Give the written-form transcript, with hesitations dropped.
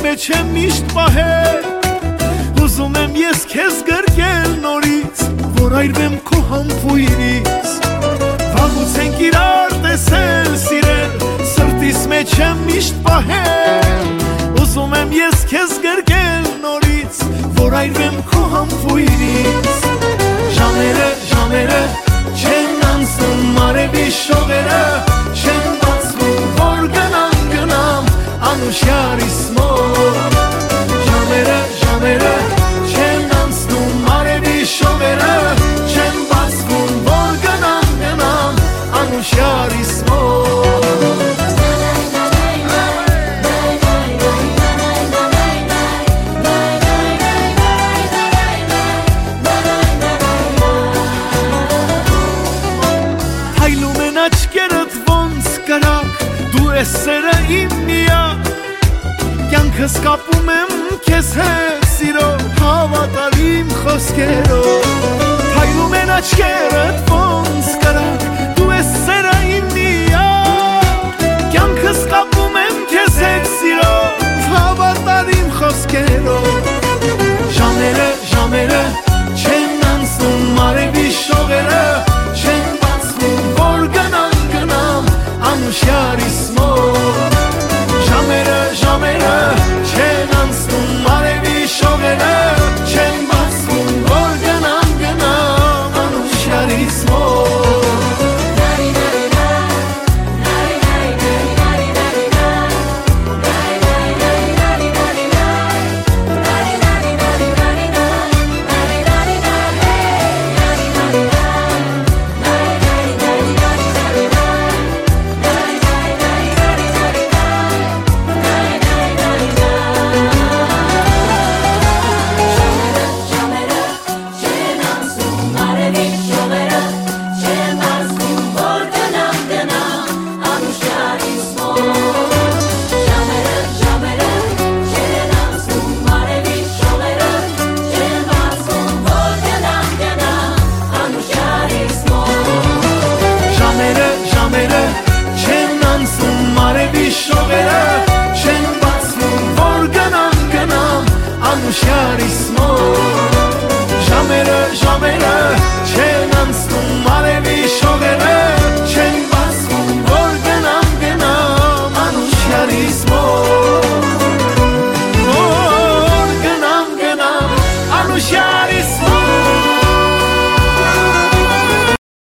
մեջ եմ միշտ պահել Ուզում եմ ես քեզ գրկել նորից Որ այրվեմ քո համբույրից Վաղուց ենք իրար տեսել, սիրել Սրտիս մեջ եմ միշտ պահել Ուզում եմ ես քեզ գրկել նորից Որ այրվեմ քո համբույրից Ժամերը չեն անցնում արևի շողերը Չեն բացվում որ գնամ անուշյարիս մոտ Ժամերը չեն անցնում արևի շողերը Չեն բացվում որ գնամ անուշյարիս մոտ Աչքերդ ոնց կրակ դու ես սերը իմ միակ Կյանքս կապում եմ քեզ հետ սիրով հավատալ իմ խոսքերով Փայլում են աչքերդ ոնց կրակ